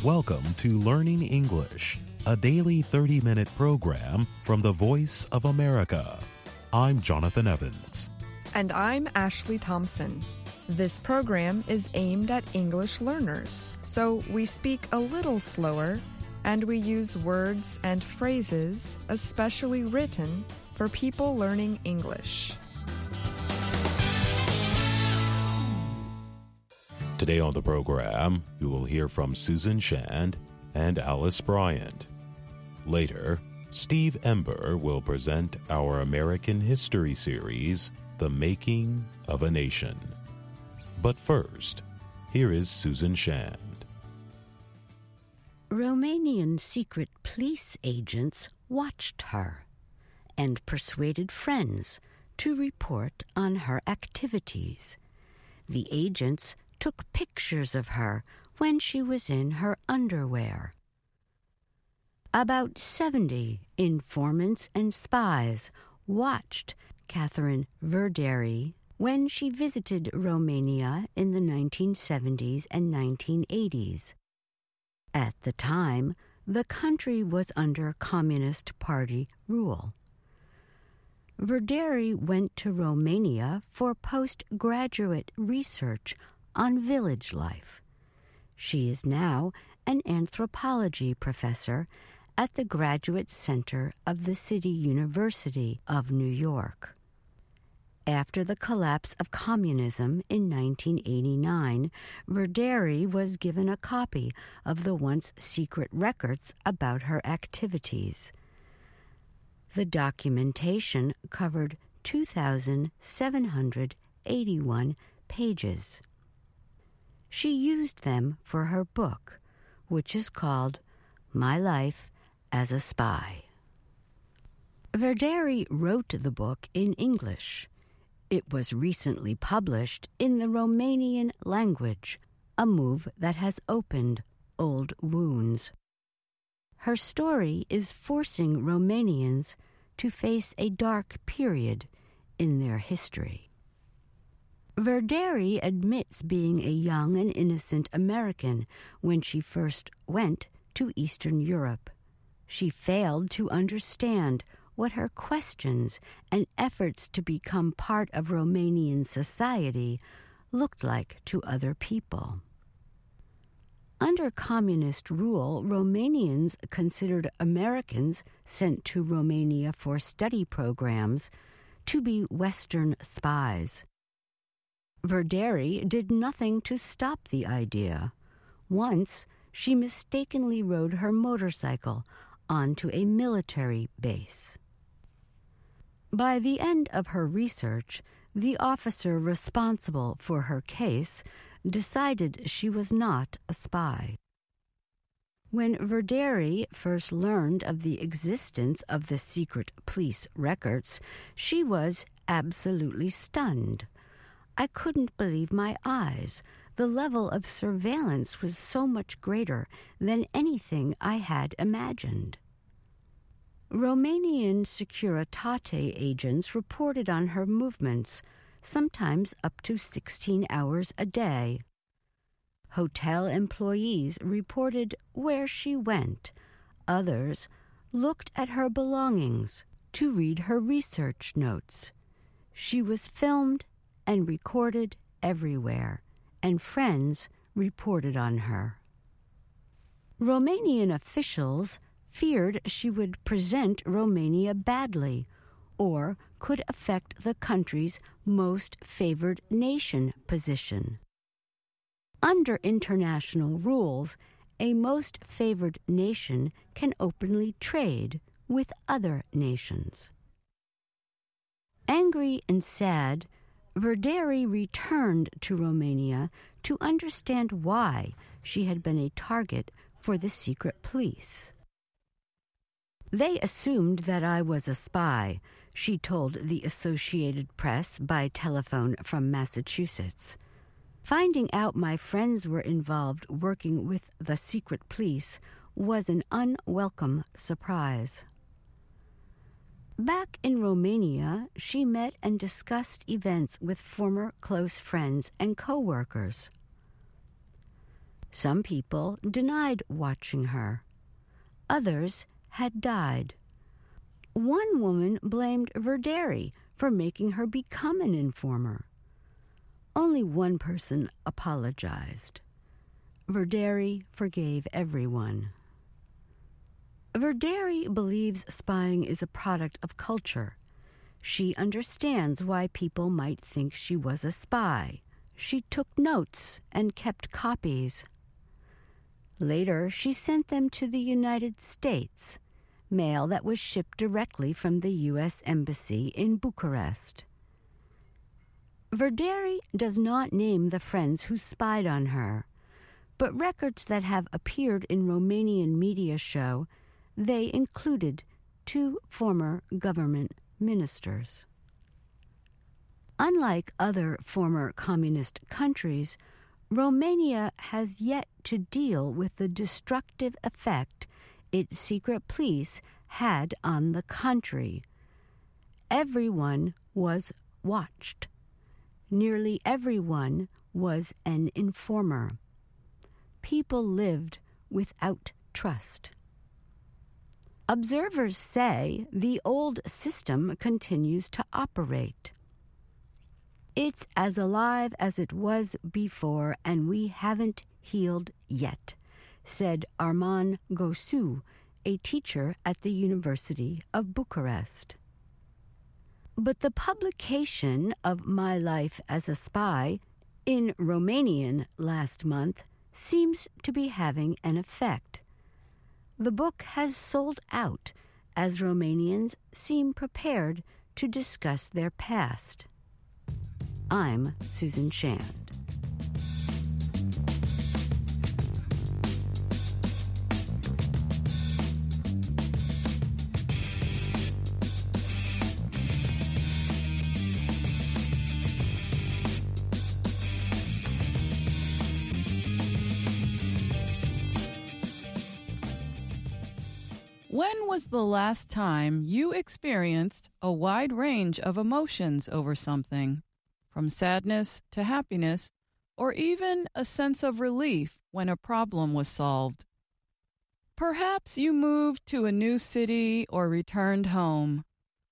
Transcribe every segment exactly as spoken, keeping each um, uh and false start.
Welcome to Learning English, a daily thirty-minute program from the Voice of America. I'm Jonathan Evans. And I'm Ashley Thompson. This program is aimed at English learners, so we speak a little slower and we use words and phrases especially written for people learning English. Today on the program, you will hear from Susan Shand and Alice Bryant. Later, Steve Ember will present our American history series, The Making of a Nation. But first, here is Susan Shand. Romanian secret police agents watched her and persuaded friends to report on her activities. The agents took pictures of her when she was in her underwear. About seventy informants and spies watched Catherine Verderi when she visited Romania in the nineteen seventies and nineteen eighties. At the time, the country was under Communist Party rule. Verderi went to Romania for postgraduate research on village life. She is now an anthropology professor at the Graduate Center of the City University of New York. After the collapse of communism in nineteen eighty-nine, Verderi was given a copy of the once secret records about her activities. The documentation covered two thousand seven hundred eighty-one pages. She used them for her book, which is called My Life as a Spy. Verderi wrote the book in English. It was recently published in the Romanian language, a move that has opened old wounds. Her story is forcing Romanians to face a dark period in their history. Verderi admits being a young and innocent American when she first went to Eastern Europe. She failed to understand what her questions and efforts to become part of Romanian society looked like to other people. Under communist rule, Romanians considered Americans sent to Romania for study programs to be Western spies. Verderi did nothing to stop the idea. Once, she mistakenly rode her motorcycle onto a military base. By the end of her research, the officer responsible for her case decided she was not a spy. When Verderi first learned of the existence of the secret police records, she was absolutely stunned. I couldn't believe my eyes. The level of surveillance was so much greater than anything I had imagined. Romanian Securitate agents reported on her movements, sometimes up to sixteen hours a day. Hotel employees reported where she went. Others looked at her belongings to read her research notes. She was filmed and recorded everywhere, and friends reported on her. Romanian officials feared she would present Romania badly or could affect the country's most favored nation position. Under international rules, a most favored nation can openly trade with other nations. Angry and sad, Verderi returned to Romania to understand why she had been a target for the secret police. They assumed that I was a spy, she told the Associated Press by telephone from Massachusetts. Finding out my friends were involved working with the secret police was an unwelcome surprise. Back in Romania, she met and discussed events with former close friends and co-workers. Some people denied watching her. Others had died. One woman blamed Verderi for making her become an informer. Only one person apologized. Verderi forgave everyone. Verderi believes spying is a product of culture. She understands why people might think she was a spy. She took notes and kept copies. Later, she sent them to the United States, mail that was shipped directly from the U S Embassy in Bucharest. Verderi does not name the friends who spied on her, but records that have appeared in Romanian media show they included two former government ministers. Unlike other former communist countries, Romania has yet to deal with the destructive effect its secret police had on the country. Everyone was watched. Nearly everyone was an informer. People lived without trust. Observers say the old system continues to operate. It's as alive as it was before, and we haven't healed yet, said Arman Gosu, a teacher at the University of Bucharest. But the publication of My Life as a Spy in Romanian last month seems to be having an effect. The book has sold out as Romanians seem prepared to discuss their past. I'm Susan Shand. When was the last time you experienced a wide range of emotions over something, from sadness to happiness, or even a sense of relief when a problem was solved? Perhaps you moved to a new city or returned home.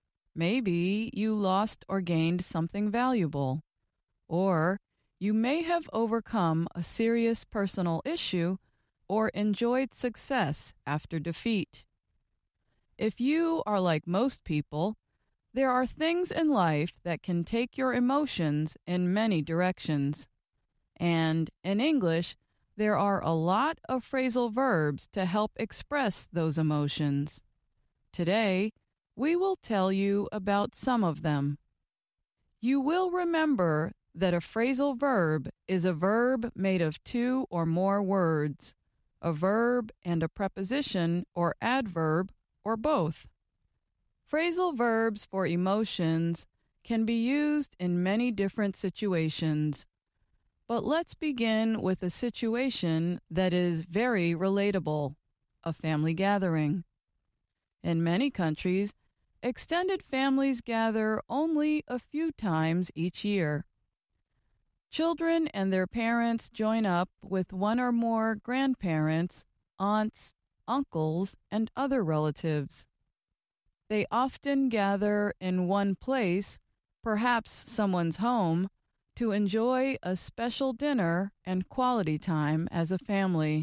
Maybe you lost or gained something valuable, or you may have overcome a serious personal issue or enjoyed success after defeat. If you are like most people, there are things in life that can take your emotions in many directions. And in English, there are a lot of phrasal verbs to help express those emotions. Today, we will tell you about some of them. You will remember that a phrasal verb is a verb made of two or more words, a verb and a preposition or adverb, or both. Phrasal verbs for emotions can be used in many different situations, but let's begin with a situation that is very relatable, a family gathering. In many countries, extended families gather only a few times each year. Children and their parents join up with one or more grandparents, aunts, uncles, and other relatives. They often gather in one place, perhaps someone's home, to enjoy a special dinner and quality time as a family.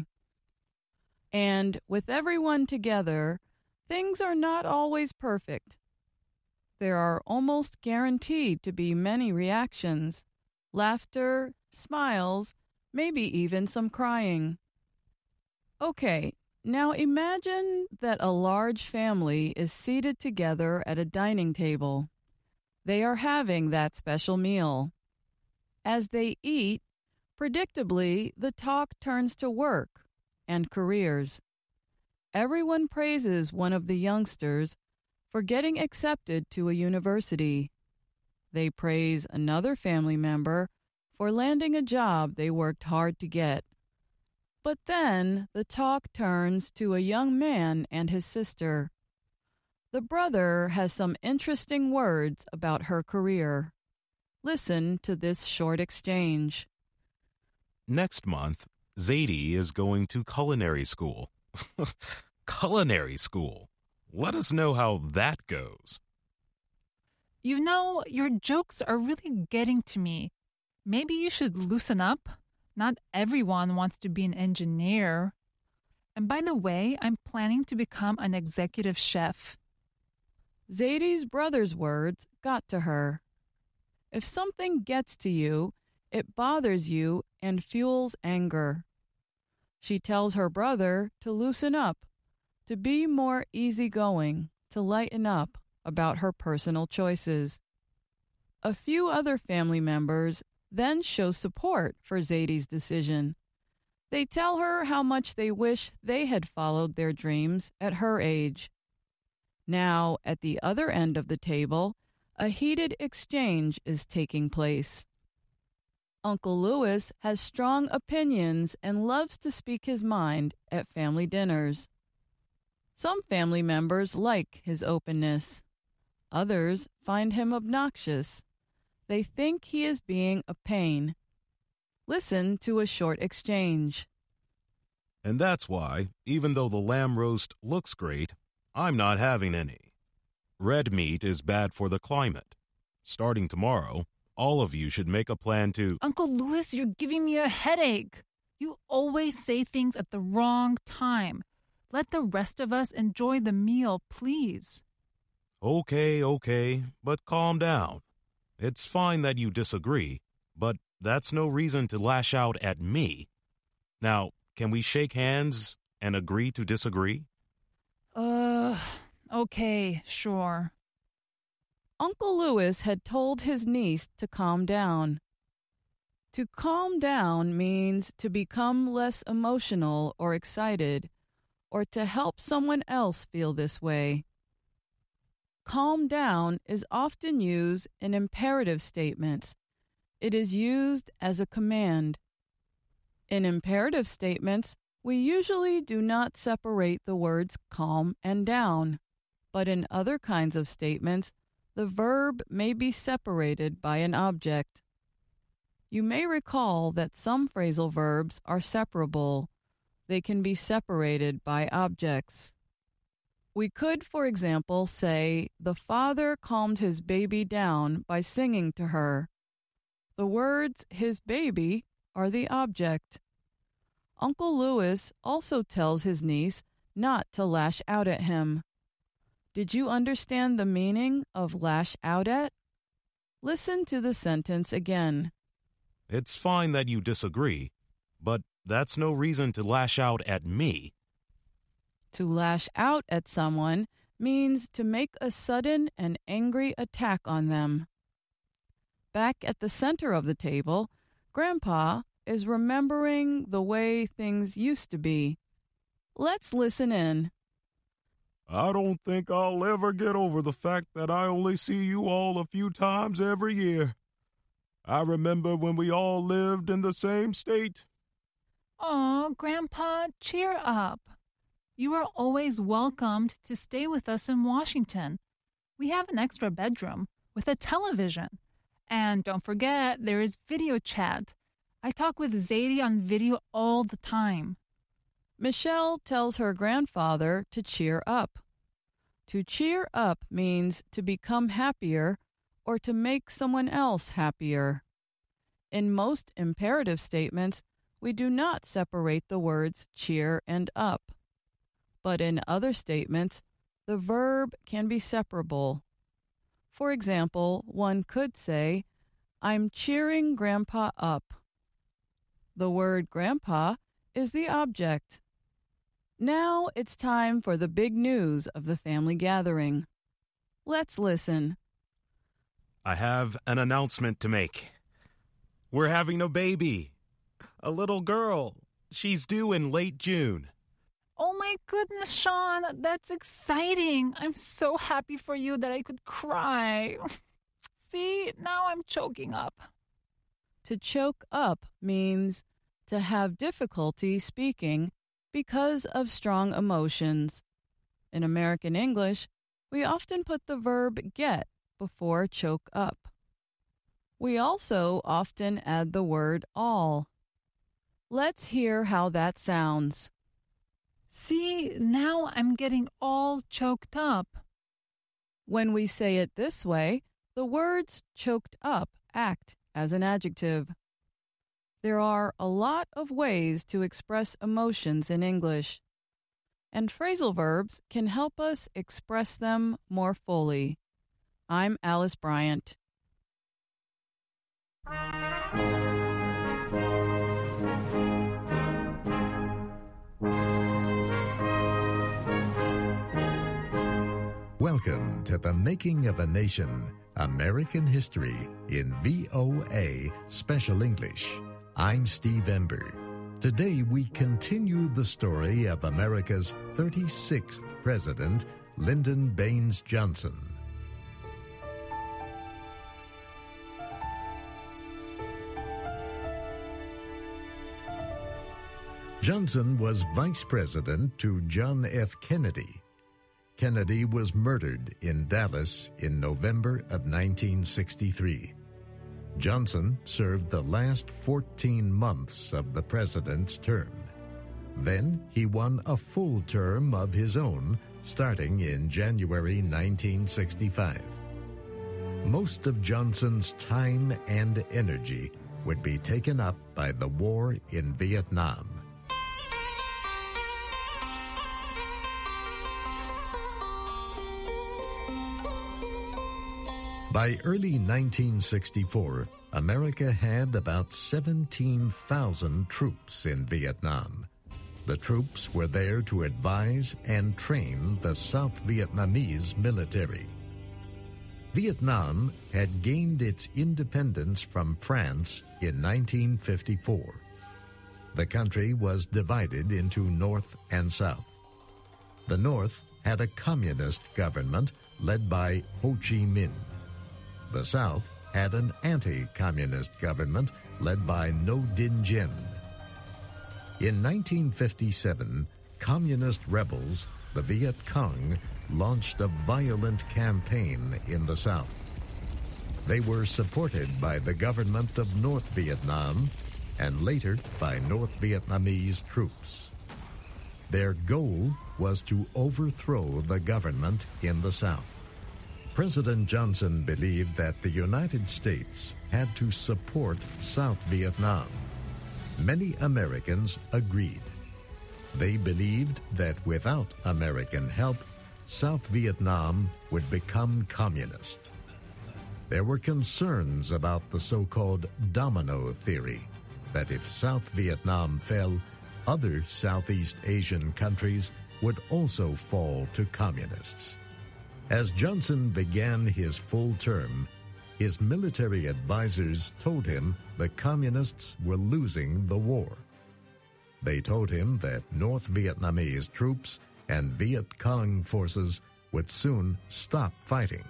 And with everyone together, things are not always perfect. There are almost guaranteed to be many reactions, laughter, smiles, maybe even some crying. Okay. Now imagine that a large family is seated together at a dining table. They are having that special meal. As they eat, predictably, the talk turns to work and careers. Everyone praises one of the youngsters for getting accepted to a university. They praise another family member for landing a job they worked hard to get. But then the talk turns to a young man and his sister. The brother has some interesting words about her career. Listen to this short exchange. Next month, Zadie is going to culinary school. Culinary school. Let us know how that goes. You know, your jokes are really getting to me. Maybe you should loosen up. Not everyone wants to be an engineer. And by the way, I'm planning to become an executive chef. Zadie's brother's words got to her. If something gets to you, it bothers you and fuels anger. She tells her brother to loosen up, to be more easygoing, to lighten up about her personal choices. A few other family members then show support for Zadie's decision. They tell her how much they wish they had followed their dreams at her age. Now, at the other end of the table, a heated exchange is taking place. Uncle Louis has strong opinions and loves to speak his mind at family dinners. Some family members like his openness. Others find him obnoxious. They think he is being a pain. Listen to a short exchange. And that's why, even though the lamb roast looks great, I'm not having any. Red meat is bad for the climate. Starting tomorrow, all of you should make a plan to... Uncle Louis, you're giving me a headache. You always say things at the wrong time. Let the rest of us enjoy the meal, please. Okay, okay, but calm down. It's fine that you disagree, but that's no reason to lash out at me. Now, can we shake hands and agree to disagree? Uh, okay, sure. Uncle Louis had told his niece to calm down. To calm down means to become less emotional or excited, or to help someone else feel this way. Calm down is often used in imperative statements. It is used as a command. In imperative statements, we usually do not separate the words calm and down, but in other kinds of statements, the verb may be separated by an object. You may recall that some phrasal verbs are separable. They can be separated by objects. We could, for example, say, the father calmed his baby down by singing to her. The words, his baby, are the object. Uncle Louis also tells his niece not to lash out at him. Did you understand the meaning of lash out at? Listen to the sentence again. It's fine that you disagree, but that's no reason to lash out at me. To lash out at someone means to make a sudden and angry attack on them. Back at the center of the table, Grandpa is remembering the way things used to be. Let's listen in. I don't think I'll ever get over the fact that I only see you all a few times every year. I remember when we all lived in the same state. Aw, Grandpa, cheer up. You are always welcomed to stay with us in Washington. We have an extra bedroom with a television. And don't forget, there is video chat. I talk with Zadie on video all the time. Michelle tells her grandfather to cheer up. To cheer up means to become happier or to make someone else happier. In most imperative statements, we do not separate the words cheer and up. But in other statements, the verb can be separable. For example, one could say, I'm cheering Grandpa up. The word Grandpa is the object. Now it's time for the big news of the family gathering. Let's listen. I have an announcement to make. We're having a baby. A little girl. She's due in late June. Oh my goodness, Sean, that's exciting. I'm so happy for you that I could cry. See, now I'm choking up. To choke up means to have difficulty speaking because of strong emotions. In American English, we often put the verb get before choke up. We also often add the word all. Let's hear how that sounds. See, now I'm getting all choked up. When we say it this way, the words choked up act as an adjective. There are a lot of ways to express emotions in English, and phrasal verbs can help us express them more fully. I'm Alice Bryant. Welcome to The Making of a Nation, American History in V O A Special English. I'm Steve Ember. Today we continue the story of America's thirty-sixth President, Lyndon Baines Johnson. Johnson was vice president to John F. Kennedy. Kennedy was murdered in Dallas in November of nineteen sixty-three. Johnson served the last fourteen months of the president's term. Then he won a full term of his own starting in January nineteen sixty-five. Most of Johnson's time and energy would be taken up by the war in Vietnam. By early nineteen sixty-four, America had about seventeen thousand troops in Vietnam. The troops were there to advise and train the South Vietnamese military. Vietnam had gained its independence from France in nineteen fifty-four. The country was divided into North and South. The North had a communist government led by Ho Chi Minh. The South had an anti-communist government led by Ngo Dinh Diem. In nineteen fifty-seven, communist rebels, the Viet Cong, launched a violent campaign in the South. They were supported by the government of North Vietnam and later by North Vietnamese troops. Their goal was to overthrow the government in the South. President Johnson believed that the United States had to support South Vietnam. Many Americans agreed. They believed that without American help, South Vietnam would become communist. There were concerns about the so-called domino theory, that if South Vietnam fell, other Southeast Asian countries would also fall to communists. As Johnson began his full term, his military advisors told him the communists were losing the war. They told him that North Vietnamese troops and Viet Cong forces would soon stop fighting.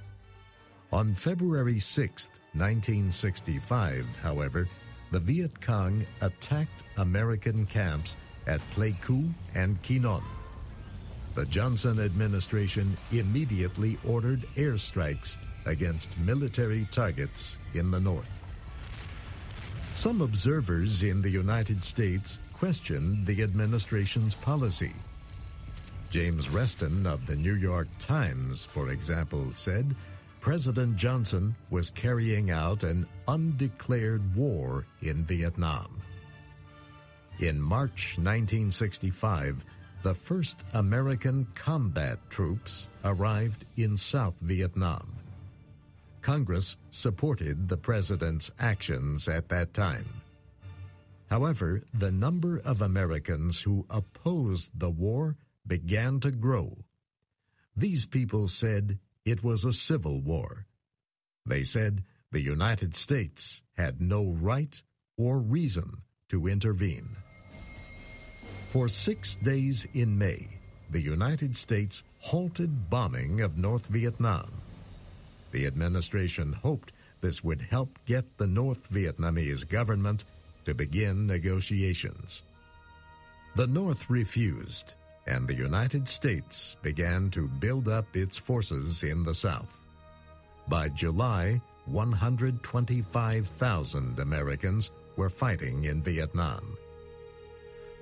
On February sixth, nineteen sixty-five, however, the Viet Cong attacked American camps at Pleiku and Qui Non. The Johnson administration immediately ordered airstrikes against military targets in the North. Some observers in the United States questioned the administration's policy. James Reston of the New York Times, for example, said President Johnson was carrying out an undeclared war in Vietnam. In March nineteen sixty-five, the first American combat troops arrived in South Vietnam. Congress supported the president's actions at that time. However, the number of Americans who opposed the war began to grow. These people said it was a civil war. They said the United States had no right or reason to intervene. For six days in May, the United States halted bombing of North Vietnam. The administration hoped this would help get the North Vietnamese government to begin negotiations. The North refused, and the United States began to build up its forces in the South. By July, one hundred twenty-five thousand Americans were fighting in Vietnam.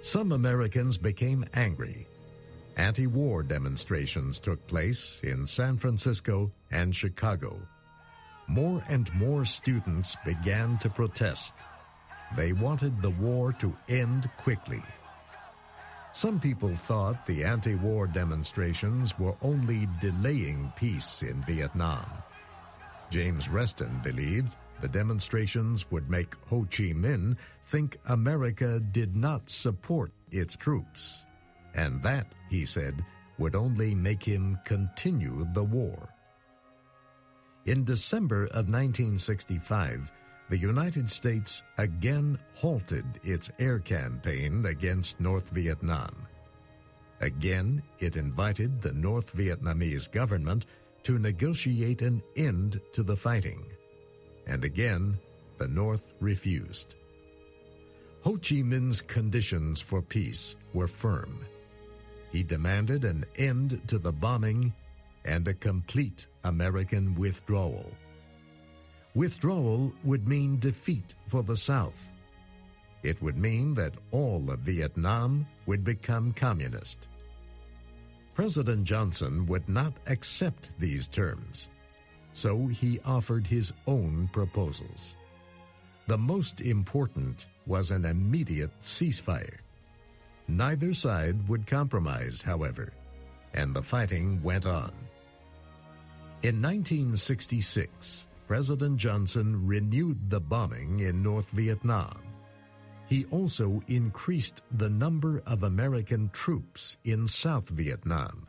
Some Americans became angry. Anti-war demonstrations took place in San Francisco and Chicago. More and more students began to protest. They wanted the war to end quickly. Some people thought the anti-war demonstrations were only delaying peace in Vietnam. James Reston believed the demonstrations would make Ho Chi Minh think America did not support its troops, and that, he said, would only make him continue the war. In December of nineteen sixty-five, the United States again halted its air campaign against North Vietnam. Again, it invited the North Vietnamese government to negotiate an end to the fighting. And again, the North refused. Ho Chi Minh's conditions for peace were firm. He demanded an end to the bombing and a complete American withdrawal. Withdrawal would mean defeat for the South. It would mean that all of Vietnam would become communist. President Johnson would not accept these terms, so he offered his own proposals. The most important was an immediate ceasefire. Neither side would compromise, however, and the fighting went on. In nineteen sixty-six, President Johnson renewed the bombing in North Vietnam. He also increased the number of American troops in South Vietnam.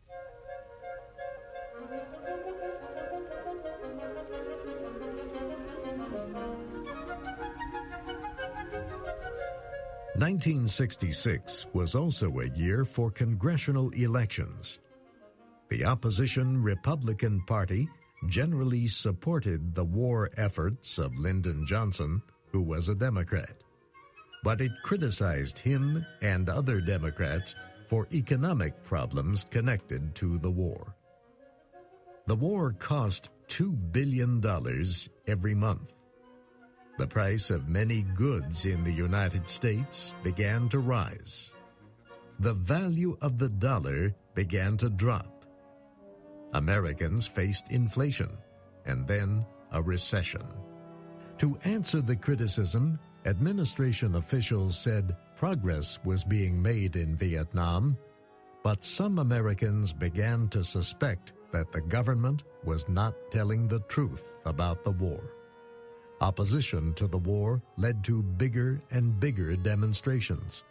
nineteen sixty-six was also a year for congressional elections. The opposition Republican Party generally supported the war efforts of Lyndon Johnson, who was a Democrat, but it criticized him and other Democrats for economic problems connected to the war. The war cost two billion dollars every month. The price of many goods in the United States began to rise. The value of the dollar began to drop. Americans faced inflation and then a recession. To answer the criticism, administration officials said progress was being made in Vietnam, but some Americans began to suspect that the government was not telling the truth about the war. Opposition to the war led to bigger and bigger demonstrations.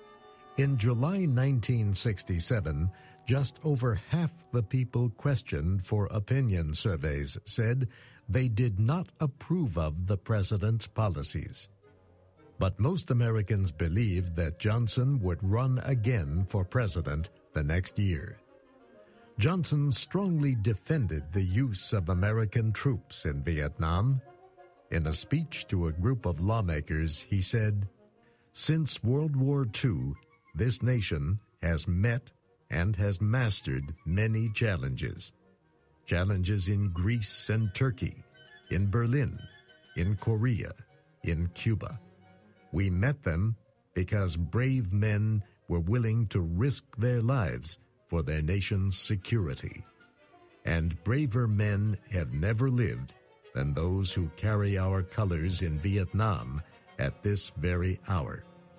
In July nineteen sixty-seven, just over half the people questioned for opinion surveys said they did not approve of the president's policies. But most Americans believed that Johnson would run again for president the next year. Johnson strongly defended the use of American troops in Vietnam. In a speech to a group of lawmakers, he said, "Since World War Two, this nation has met and has mastered many challenges. Challenges in Greece and Turkey, in Berlin, in Korea, in Cuba. We met them because brave men were willing to risk their lives for their nation's security. And braver men have never lived than those who carry our colors in Vietnam at this very hour."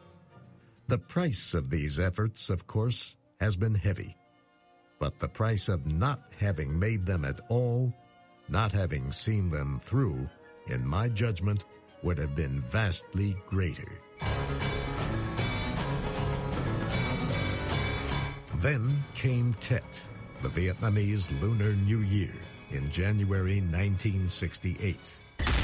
The price of these efforts, of course, has been heavy. But the price of not having made them at all, not having seen them through, in my judgment, would have been vastly greater. Then came Tet, the Vietnamese Lunar New Year, in January nineteen sixty-eight.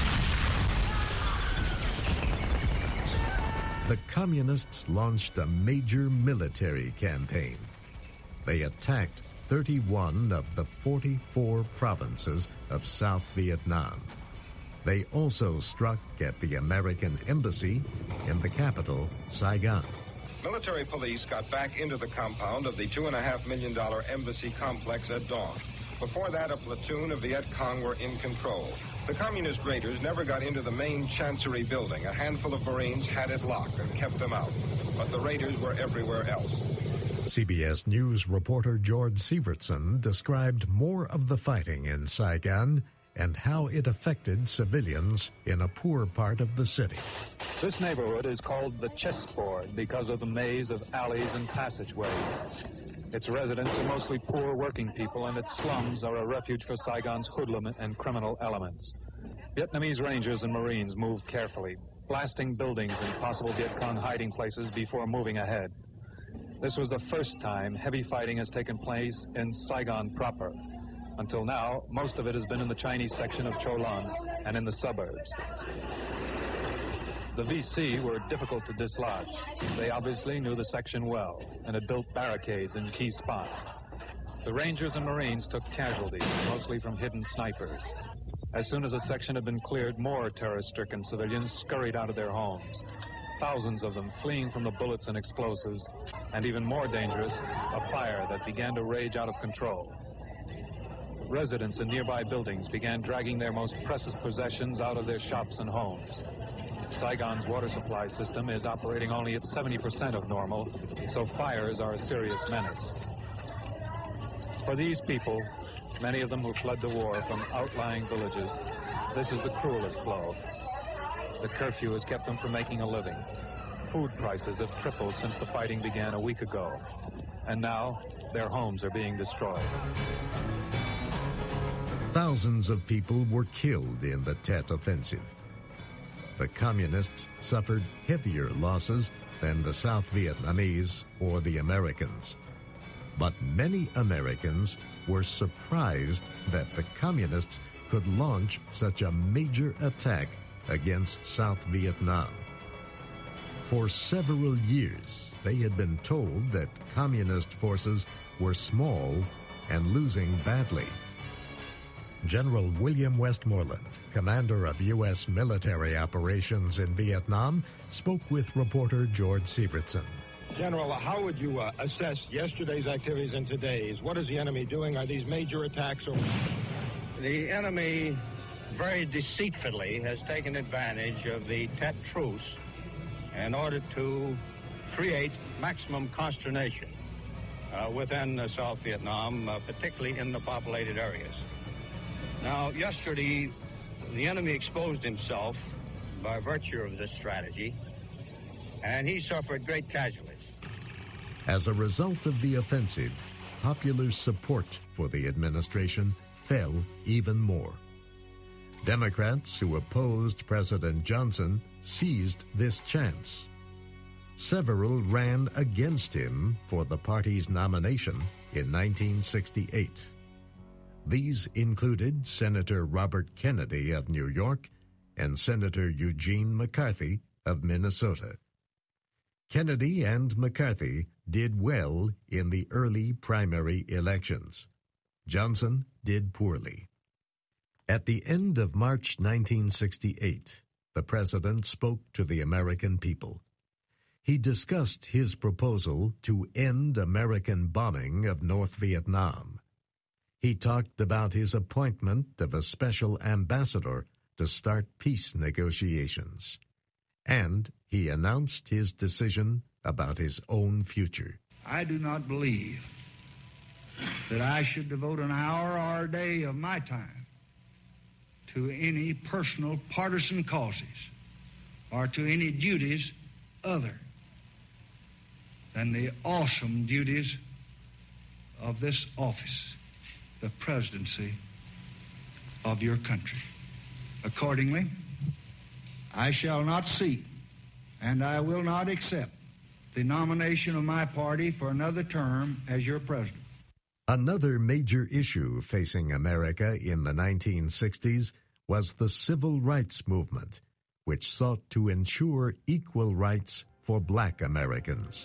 The Communists launched a major military campaign. They attacked thirty-one of the forty-four provinces of South Vietnam. They also struck at the American embassy in the capital, Saigon. Military police got back into the compound of the two and a half million dollar embassy complex at dawn. Before that, a platoon of Viet Cong were in control. The communist raiders never got into the main Chancery building. A handful of Marines had it locked and kept them out. But the raiders were everywhere else. C B S News reporter George Sievertson described more of the fighting in Saigon and how it affected civilians in a poor part of the city. This neighborhood is called the chessboard because of the maze of alleys and passageways. Its residents are mostly poor working people, and its slums are a refuge for Saigon's hoodlum and criminal elements. Vietnamese Rangers and Marines moved carefully, blasting buildings and possible Viet Cong hiding places before moving ahead. This was the first time heavy fighting has taken place in Saigon proper. Until now, most of it has been in the Chinese section of Cho Lon and in the suburbs. The V C were difficult to dislodge. They obviously knew the section well and had built barricades in key spots. The Rangers and Marines took casualties, mostly from hidden snipers. As soon as a section had been cleared, more terror-stricken civilians scurried out of their homes, thousands of them fleeing from the bullets and explosives, and even more dangerous, a fire that began to rage out of control. Residents in nearby buildings began dragging their most precious possessions out of their shops and homes. Saigon's water supply system is operating only at seventy percent of normal, so fires are a serious menace. For these people, many of them who fled the war from outlying villages, this is the cruelest blow. The curfew has kept them from making a living. Food prices have tripled since the fighting began a week ago, and now their homes are being destroyed. Thousands of people were killed in the Tet Offensive. The Communists suffered heavier losses than the South Vietnamese or the Americans. But many Americans were surprised that the Communists could launch such a major attack against South Vietnam. For several years, they had been told that Communist forces were small and losing badly. General William Westmoreland, commander of U S military operations in Vietnam, spoke with reporter George Sievertson. General, how would you uh, assess yesterday's activities and today's? What is the enemy doing? Are these major attacks? Or... The enemy very deceitfully has taken advantage of the Tet truce in order to create maximum consternation uh, within uh, South Vietnam, uh, particularly in the populated areas. Now, yesterday, the enemy exposed himself by virtue of this strategy, and he suffered great casualties. As a result of the offensive, popular support for the administration fell even more. Democrats who opposed President Johnson seized this chance. Several ran against him for the party's nomination in nineteen sixty-eight. These included Senator Robert Kennedy of New York and Senator Eugene McCarthy of Minnesota. Kennedy and McCarthy did well in the early primary elections. Johnson did poorly. At the end of March nineteen sixty-eight, the president spoke to the American people. He discussed his proposal to end American bombing of North Vietnam. He talked about his appointment of a special ambassador to start peace negotiations. And he announced his decision about his own future. I do not believe that I should devote an hour or a day of my time to any personal partisan causes or to any duties other than the awesome duties of this office, the presidency of your country. Accordingly, I shall not seek and I will not accept the nomination of my party for another term as your president. Another major issue facing America in the nineteen sixties was the civil rights movement, which sought to ensure equal rights for Black Americans.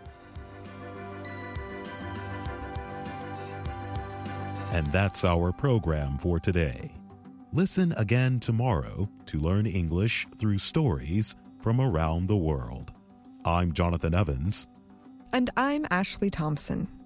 And that's our program for today. Listen again tomorrow to learn English through stories from around the world. I'm Jonathan Evans. And I'm Ashley Thompson.